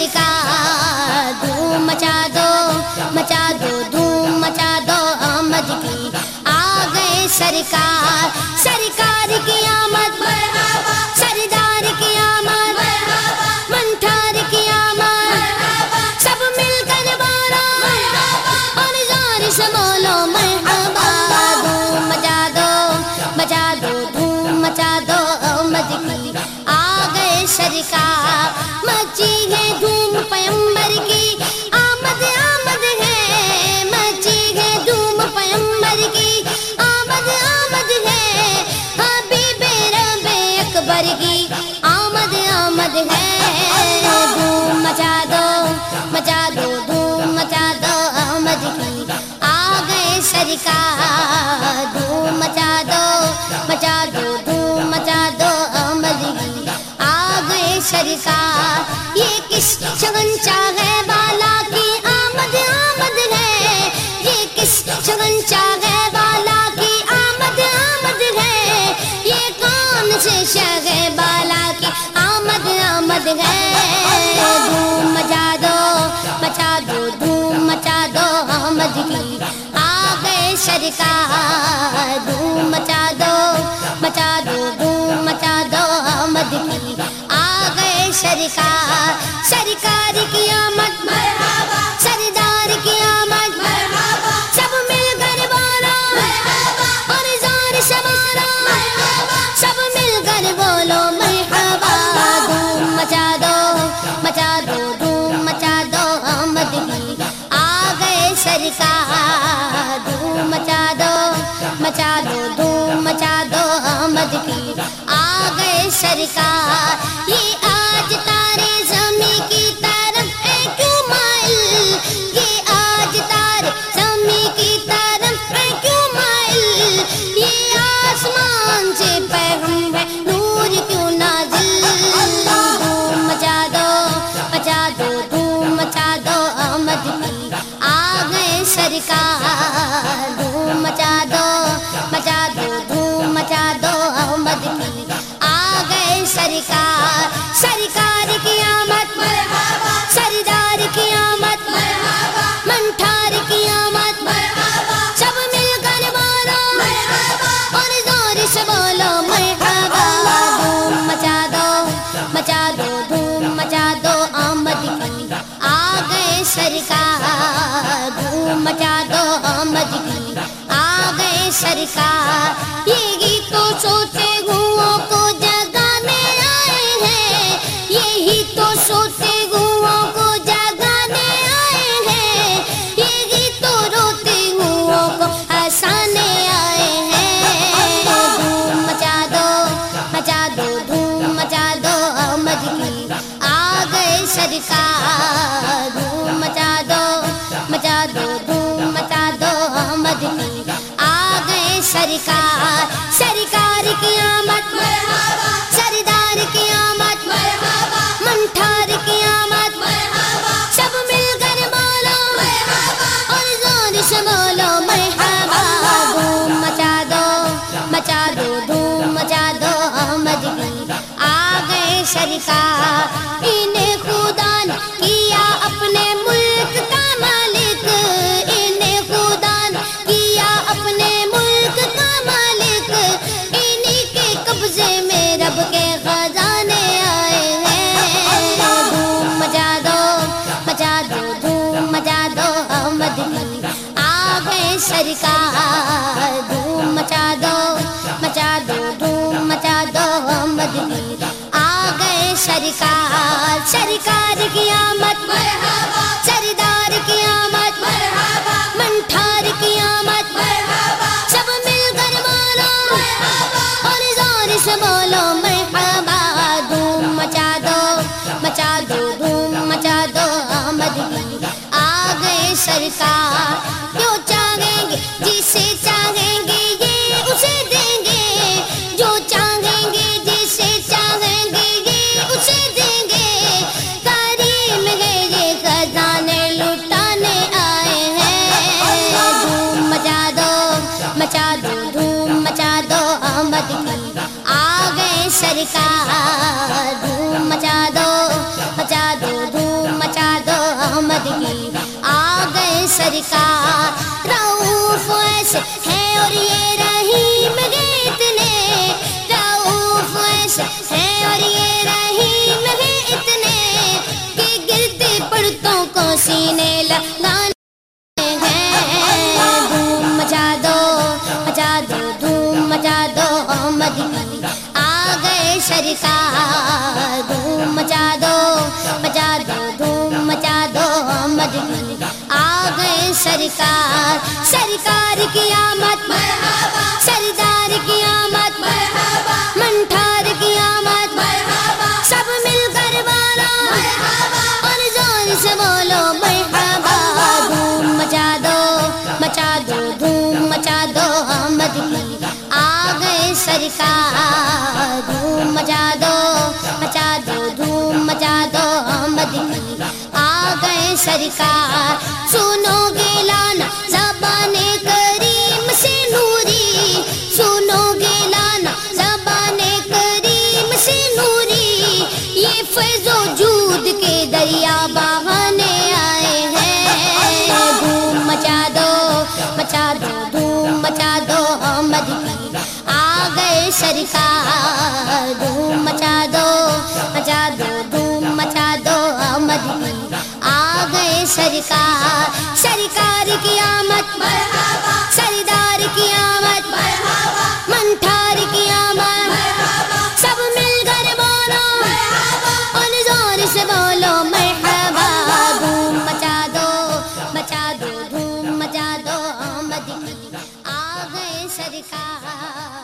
سرکار دھوم مچا دو دھوم مچا دو آمد کی آ گئے سرکار سرکار کی آمد مرحبا سردار کی آمد مرحبا منٹھار کی آمد سب مل کر بولو مرحبا اور زور سے بولو مرحبا دھوم مچا دو دھوم مچا دو آمد کی آ گئے سرکار مچی ہے دھوم پیغمبر کی آمد آمد ہے مچی ہے دھوم پیغمبر کی آمد آمد ہے حبیب رب اکبر کی آمد آمد ہے دھوم مچا دو دھوم مچا دو آمد کی آ گئے سرکار دھوم مچا دو دھوم مچا دو آمد کی آ گئے سرکار یہ کس شگنچاہ ہے بالا کی آمد آمد ہے یہ کس شگنچاہ ہے بالا کی آمد آمد ہے یہ کون سے شاہ ہے بالا کی آمد آمد ہے دھوم مچا دو دھوم مچا دو آمد کی آ گئے سرکار دھوم مچا دو دھوم مچا دو آمد کی آ گئے سرکار سرکار کی آمد مرحبا سردار کی آمد مرحبا سب مل کر بولو مرحبا اور زور سے بولو مرحبا سب مل کر بولو مرحبا دھوم مچا دو دھوم مچا دو آمد کی آ گئے سرکار دھوم مچا دو دھوم مچا دو آمد کی آ گئے سرکار یہ آج تارے زمیں کی طرف ہے کیوں مائل یہ آج تارے زمیں کی طرف ہے کیوں مائل یہ آسمان سے پیغام ہے نور کیوں نازل دھوم مچا دو دھوم مچا دو آمد کی آ گئے سرکار دھوم مچا دو دھوم مچا دو آمد کی آ گئے سرکار سرکار کی آمد مرحبا سردار کی آمد مرحبا منٹھار کی آمد مرحبا سب مل کر بولو مرحبا اور زور سے بولو مرحبا دھوم مچا دو دھوم مچا دو آمد کی آ گئے سرکار دھوم مچا دو آمد کی آ گئے سرکار یہ گیتوں سوتے گھوؤں کو جگانے آئے ہیں یہی تو سوتے گھوؤں کو جگانے آئے ہیں یہ گیتوں روتے گھوؤں کو ہنسانے آئے ہیں دھوم مچا دو دھوم مچا دو آمد کی آ گئے سرکار دھوم مچا دو دھوم مچا دو آمد کی آ گئے سرکار سرکار کی آمد مرحبا سردار کی آمد مرحبا منٹھار کی آمد مرحبا سب مل کر بولو مرحبا اور زور سے بولو مرحبا دھوم مچا دو دھوم مچا دو آمد کی آ گئے سرکار انہیں خدا نے کیا اپنے ملک کا مالک انہیں خدا نے کیا اپنے ملک کا مالک انہی کے قبضے میں رب کے خزانے آئے ہیں دھوم مچا دو دھوم مچا دو آمد کی آ گئے سرکار دھوم مچا دو دھوم مچا دو آمد کی آ گئے سرکار سرکار کی آمد مرحبا سردار کی آمد مرحبا منٹھار کی آمد مرحبا سب مل کر بولو مرحبا اور زور سے بولو مرحبا دھوم مچا دو دھوم مچا دو آمد کی آ گئے سرکار جو چاہیں گے جسے چاہیں گے یہ اسے دیں گے جو چاہیں گے جسے چاہیں گے یہ اسے دیں گے کریم ہے یہ خزانے لٹانے آئے ہیں دھوم مچا دو دھوم مچا دو آمد کی آ گئے سرکار دھوم مچا دو دھوم سے ہیں اور یہ رحیم ہے اتنے کہ گرتے پڑتوں کو سینے لگانے ہیں۔ دھوم مچا دو دھوم مچا دو احمد کی آ گئے سرکار۔ دھوم مچا دو دھوم مچا دو احمد کی آ گئے سرکار۔ سرکار کی آمد مرحبا، سردار کی آمد مرحبا، منٹھار کی آمد مرحبا، سب مل کر بولو مرحبا اور زور سے بولو مرحبا۔ دھوم مچا دو دھوم مچا دو احمد کی آ گئے سرکار۔ دھوم مچا دو دھوم مچا دو احمد کی آ گئے سرکار۔ سنو گے لانا زبان کریم سے نوری، سنو گے لانا زبان کریم سے نوری، یہ فیض و جود کے دریا بہانے آئے ہیں۔ دھوم مچا دو دھوم مچا دو احمد کی آ گئے سرکار۔ دھوم مچا دو دھوم مچا دو احمد کی آ گئے سرکار۔ سرکار کی آمد مرحبا، سردار کی آمد مرحبا، منٹھار کی آمد مرحبا، سب مل کر بولو مرحبا اور زور سے بولو مرحبا۔ دھوم مچا دو دھوم مچا دو احمد کی آ گئے سرکار۔